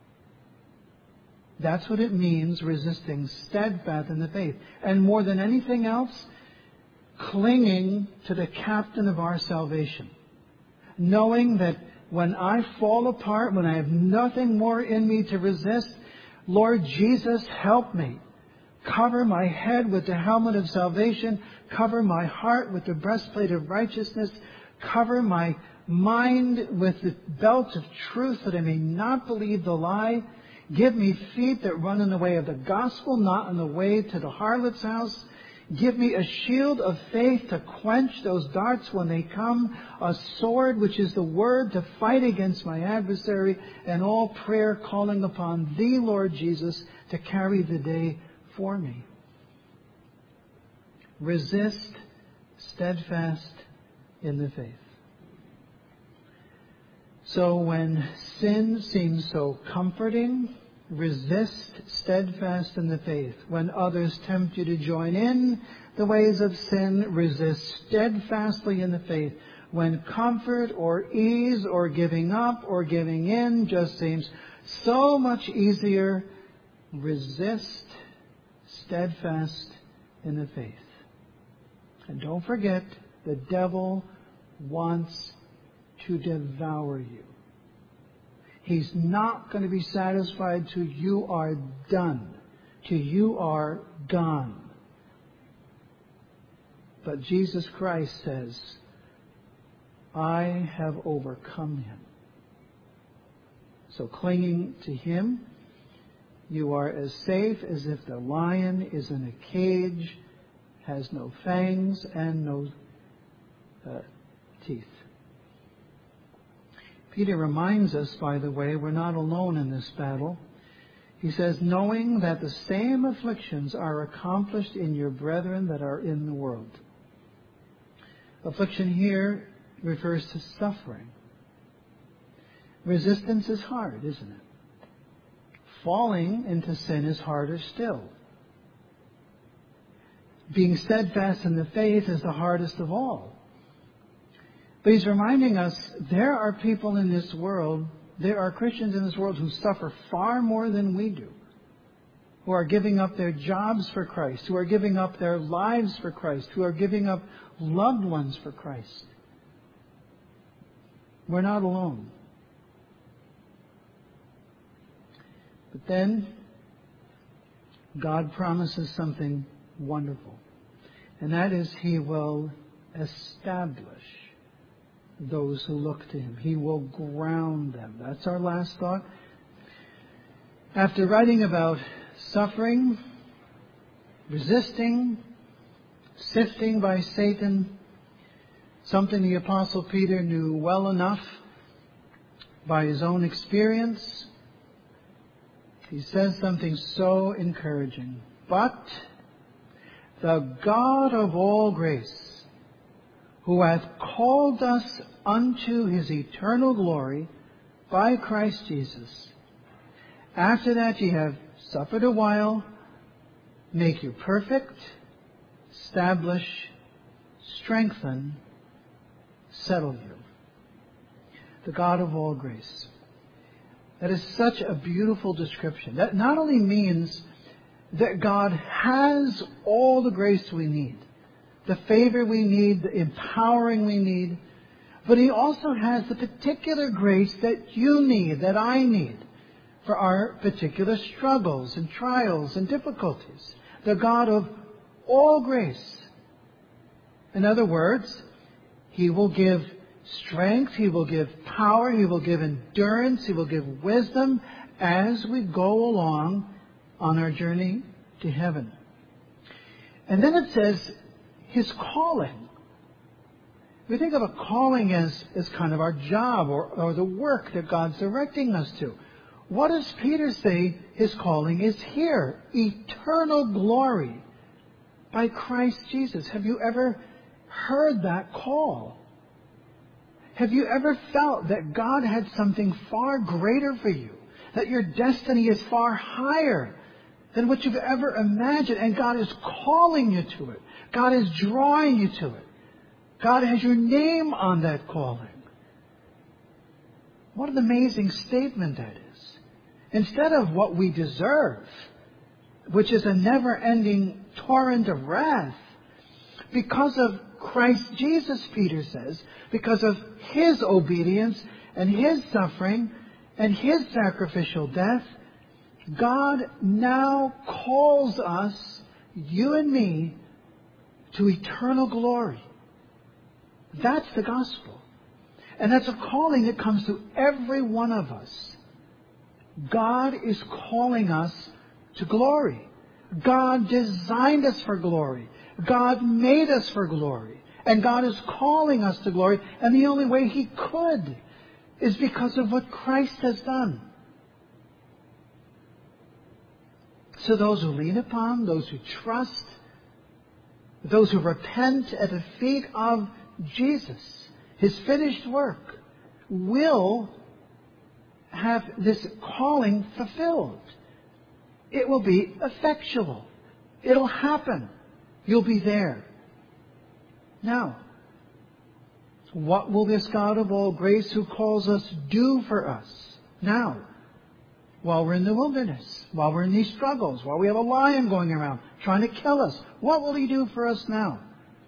That's what it means, resisting steadfast in the faith. And more than anything else, clinging to the captain of our salvation. Knowing that when I fall apart, when I have nothing more in me to resist, Lord Jesus, help me. Cover my head with the helmet of salvation. Cover my heart with the breastplate of righteousness. Cover my mind with the belt of truth that I may not believe the lie. Give me feet that run in the way of the gospel, not in the way to the harlot's house. Give me a shield of faith to quench those darts when they come, a sword, which is the word, to fight against my adversary, and all prayer calling upon Thee, Lord Jesus, to carry the day for me. Resist steadfast in the faith. So when sin seems so comforting, resist steadfast in the faith. When others tempt you to join in the ways of sin, resist steadfastly in the faith. When comfort or ease or giving up or giving in just seems so much easier, resist steadfast in the faith. And don't forget, the devil wants to devour you. He's not going to be satisfied till you are done, till you are gone. But Jesus Christ says, I have overcome him. So clinging to him, you are as safe as if the lion is in a cage, has no fangs and no teeth. Peter reminds us, by the way, we're not alone in this battle. He says, knowing that the same afflictions are accomplished in your brethren that are in the world. Affliction here refers to suffering. Resistance is hard, isn't it? Falling into sin is harder still. Being steadfast in the faith is the hardest of all. But he's reminding us there are people in this world, there are Christians in this world who suffer far more than we do, who are giving up their jobs for Christ, who are giving up their lives for Christ, who are giving up loved ones for Christ. We're not alone. But then God promises something wonderful. And that is He will establish those who look to Him. He will ground them. That's our last thought. After writing about suffering, resisting, sifting by Satan, something the Apostle Peter knew well enough by his own experience, he says something so encouraging. But the God of all grace, who hath called us unto His eternal glory by Christ Jesus, after that ye have suffered a while, make you perfect, establish, strengthen, settle you. The God of all grace. That is such a beautiful description. That not only means that God has all the grace we need, the favor we need, the empowering we need, but He also has the particular grace that you need, that I need, for our particular struggles and trials and difficulties. The God of all grace. In other words, He will give strength, He will give power, He will give endurance, He will give wisdom as we go along on our journey to heaven. And then it says, His calling. We think of a calling as kind of our job or the work that God's directing us to. What does Peter say His calling is here? Eternal glory by Christ Jesus. Have you ever heard that call? Have you ever felt that God had something far greater for you? That your destiny is far higher than what you've ever imagined, and God is calling you to it. God is drawing you to it. God has your name on that calling. What an amazing statement that is. Instead of what we deserve, which is a never-ending torrent of wrath, because of Christ Jesus, Peter says, because of His obedience and His suffering and His sacrificial death, God now calls us, you and me, to eternal glory. That's the gospel. And that's a calling that comes to every one of us. God is calling us to glory. God designed us for glory. God made us for glory. And God is calling us to glory. And the only way He could is because of what Christ has done. So those who lean upon, those who trust, those who repent at the feet of Jesus, His finished work, will have this calling fulfilled. It will be effectual. It'll happen. You'll be there. Now, what will this God of all grace who calls us do for us now? While we're in the wilderness, while we're in these struggles, while we have a lion going around trying to kill us, what will He do for us now?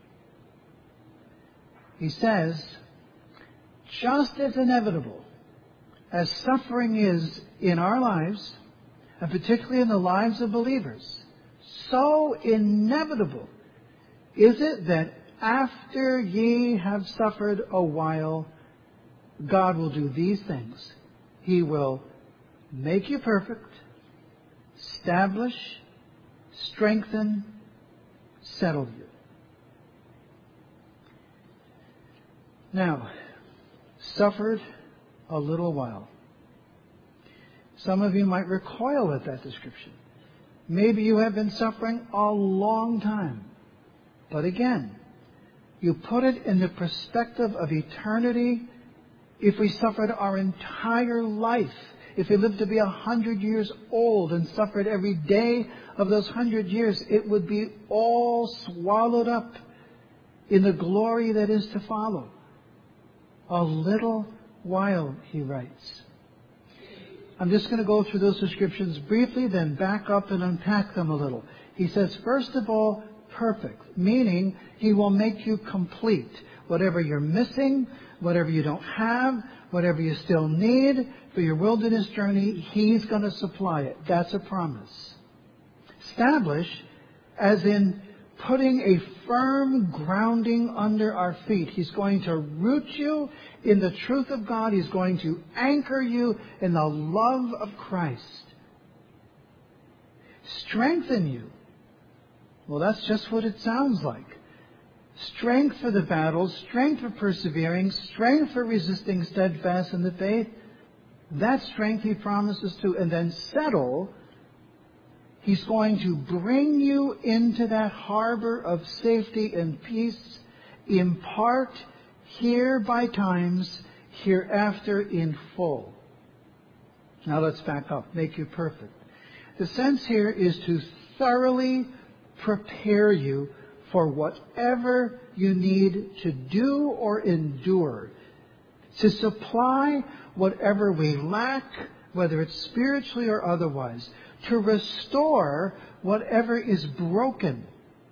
He says, just as inevitable as suffering is in our lives, and particularly in the lives of believers, so inevitable is it that after ye have suffered a while, God will do these things. He will make you perfect, establish, strengthen, settle you. Now, suffered a little while. Some of you might recoil at that description. Maybe you have been suffering a long time. But again, you put it in the perspective of eternity. If we suffered our entire life, if we lived to be 100 years old and suffered every day of those 100 years, it would be all swallowed up in the glory that is to follow. A little while, he writes. I'm just going to go through those descriptions briefly, then back up and unpack them a little. He says, first of all, perfect, meaning he will make you complete. Whatever you're missing, whatever you don't have, whatever you still need for your wilderness journey, he's going to supply it. That's a promise. Establish, as in putting a firm grounding under our feet. He's going to root you in the truth of God. He's going to anchor you in the love of Christ. Strengthen you. Well, that's just what it sounds like. Strength for the battle, strength for persevering, strength for resisting steadfast in the faith. That strength he promises to. And then settle. He's going to bring you into that harbor of safety and peace, impart here by times, hereafter in full. Now let's back up. Make you perfect. The sense here is to thoroughly prepare you for whatever you need to do or endure. To supply whatever we lack, whether it's spiritually or otherwise. To restore whatever is broken.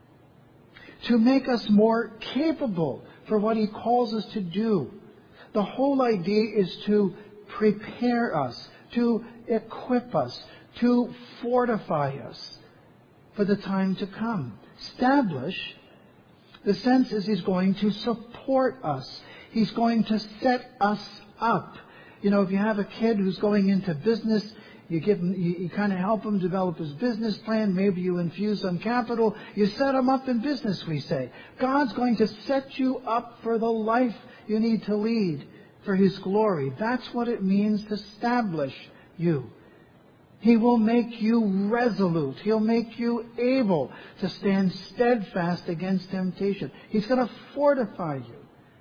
To make us more capable for what he calls us to do. The whole idea is to prepare us, to equip us, to fortify us for the time to come. Establish, the sense is he's going to support us. He's going to set us up. You know, if you have a kid who's going into business, you kind of help him develop his business plan. Maybe you infuse some capital. You set him up in business, we say. God's going to set you up for the life you need to lead for his glory. That's what it means to establish you. He will make you resolute. He'll make you able to stand steadfast against temptation. He's going to fortify you.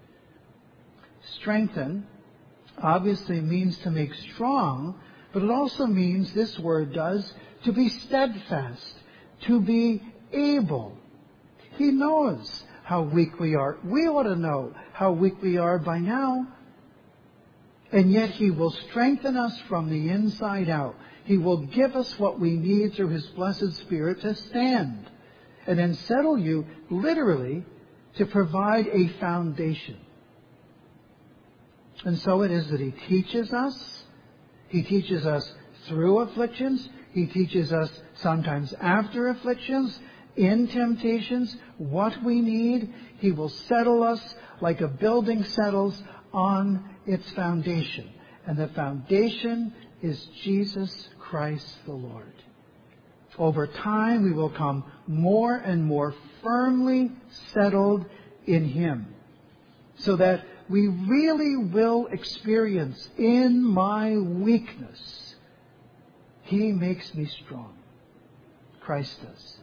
Strengthen obviously means to make strong, but it also means, this word does, to be steadfast, to be able. He knows how weak we are. We ought to know how weak we are by now. And yet he will strengthen us from the inside out. He will give us what we need through his blessed Spirit to stand. And then settle you, literally, to provide a foundation. And so it is that he teaches us. He teaches us through afflictions. He teaches us sometimes after afflictions, in temptations, what we need. He will settle us like a building settles on its foundation. And the foundation is Jesus Christ the Lord. Over time, we will come more and more firmly settled in him, so that we really will experience, in my weakness, he makes me strong. Christ does.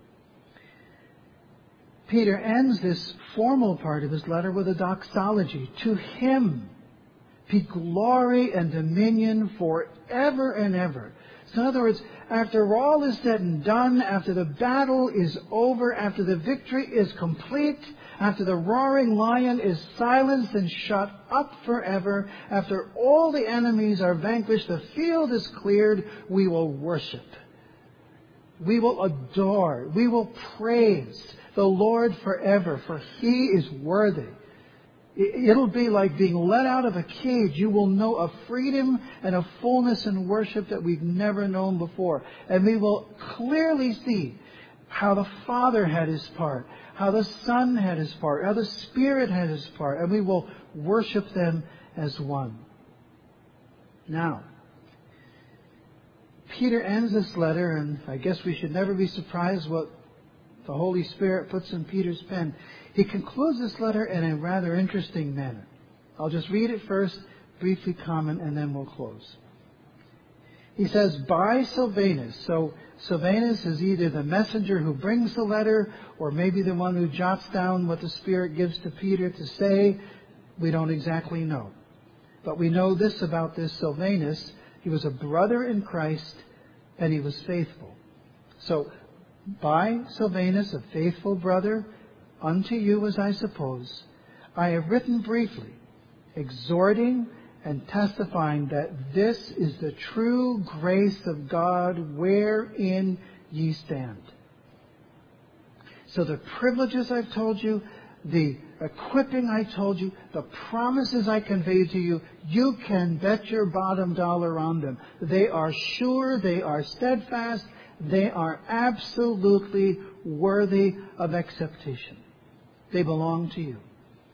Peter ends this formal part of his letter with a doxology. To him be glory and dominion forever and ever. So in other words, after all is said and done, after the battle is over, after the victory is complete, after the roaring lion is silenced and shut up forever, after all the enemies are vanquished, the field is cleared, we will worship. We will adore. We will praise the Lord forever, for he is worthy. It'll be like being let out of a cage. You will know a freedom and a fullness in worship that we've never known before. And we will clearly see how the Father had his part, how the Son had his part, how the Spirit had his part. And we will worship them as one. Now, Peter ends this letter, and I guess we should never be surprised what the Holy Spirit puts in Peter's pen. He concludes this letter in a rather interesting manner. I'll just read it first, briefly comment, and then we'll close. He says, by Silvanus. So Silvanus is either the messenger who brings the letter, or maybe the one who jots down what the Spirit gives to Peter to say. We don't exactly know. But we know this about this Silvanus. He was a brother in Christ, and he was faithful. So, by Silvanus, a faithful brother, unto you as I suppose, I have written briefly, exhorting and testifying that this is the true grace of God wherein ye stand. So the privileges I've told you, the equipping I told you, the promises I conveyed to you, you can bet your bottom dollar on them. They are sure, they are steadfast, they are absolutely worthy of acceptation. They belong to you.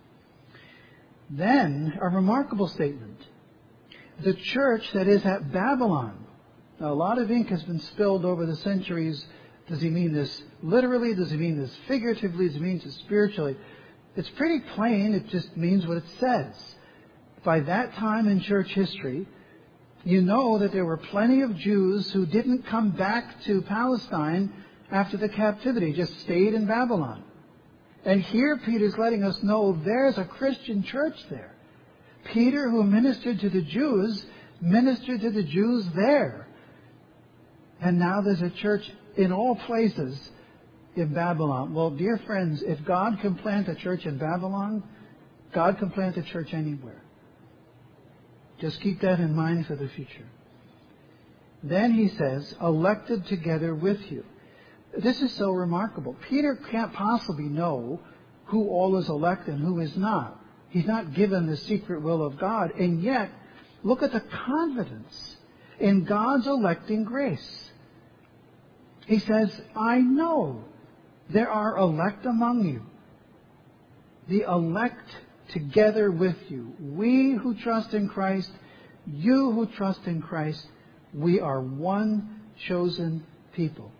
Then, a remarkable statement. The church that is at Babylon. Now, a lot of ink has been spilled over the centuries. Does he mean this literally? Does he mean this figuratively? Does he mean this spiritually? It's pretty plain. It just means what it says. By that time in church history, you know that there were plenty of Jews who didn't come back to Palestine after the captivity, just stayed in Babylon. And here Peter's letting us know there's a Christian church there. Peter, who ministered to the Jews, ministered to the Jews there. And now there's a church in all places in Babylon. Well, dear friends, if God can plant a church in Babylon, God can plant a church anywhere. Just keep that in mind for the future. Then he says, elected together with you. This is so remarkable. Peter can't possibly know who all is elect and who is not. He's not given the secret will of God. And yet, look at the confidence in God's electing grace. He says, I know there are elect among you. The elect together with you. We who trust in Christ, you who trust in Christ, we are one chosen people.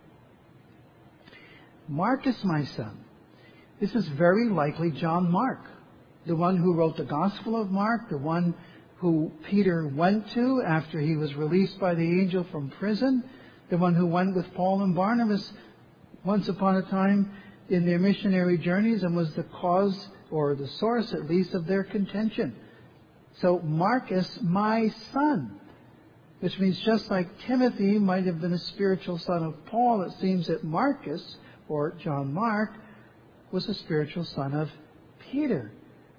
Marcus, my son, this is very likely John Mark, the one who wrote the Gospel of Mark, the one who Peter went to after he was released by the angel from prison, the one who went with Paul and Barnabas once upon a time in their missionary journeys and was the cause, or the source at least, of their contention. So Marcus, my son, which means just like Timothy might have been a spiritual son of Paul, it seems that Marcus, or John Mark, was a spiritual son of Peter.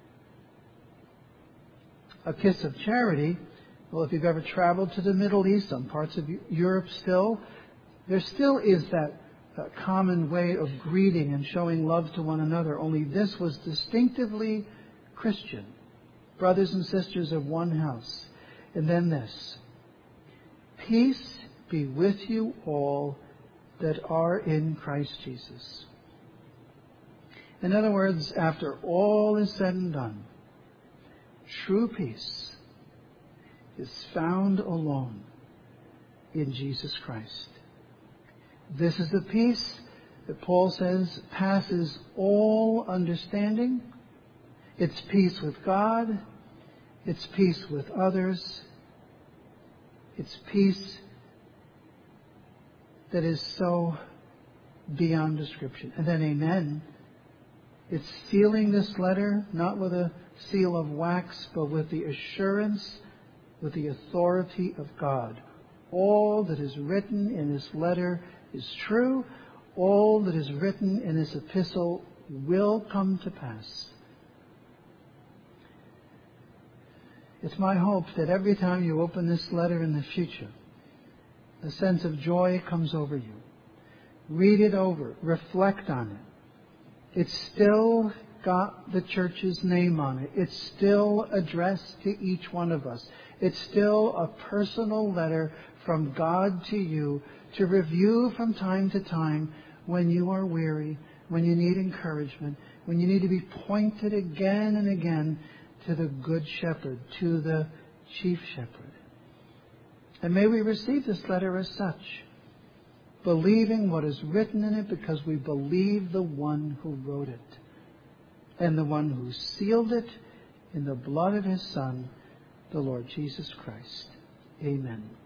A kiss of charity. Well, if you've ever traveled to the Middle East, some parts of Europe still, there still is that common way of greeting and showing love to one another, only this was distinctively Christian. Brothers and sisters of one house. And then this. Peace be with you all that are in Christ Jesus. In other words, after all is said and done, true peace is found alone in Jesus Christ. This is the peace that Paul says passes all understanding. It's peace with God. It's peace with others. It's peace that is so beyond description. And then amen. It's sealing this letter, not with a seal of wax, but with the assurance, with the authority of God. All that is written in this letter is true. All that is written in this epistle will come to pass. It's my hope that every time you open this letter in the future, a sense of joy comes over you. Read it over. Reflect on it. It's still got the church's name on it. It's still addressed to each one of us. It's still a personal letter from God to you to review from time to time when you are weary, when you need encouragement, when you need to be pointed again and again to the Good Shepherd, to the Chief Shepherd. And may we receive this letter as such, believing what is written in it because we believe the one who wrote it and the one who sealed it in the blood of his Son, the Lord Jesus Christ. Amen.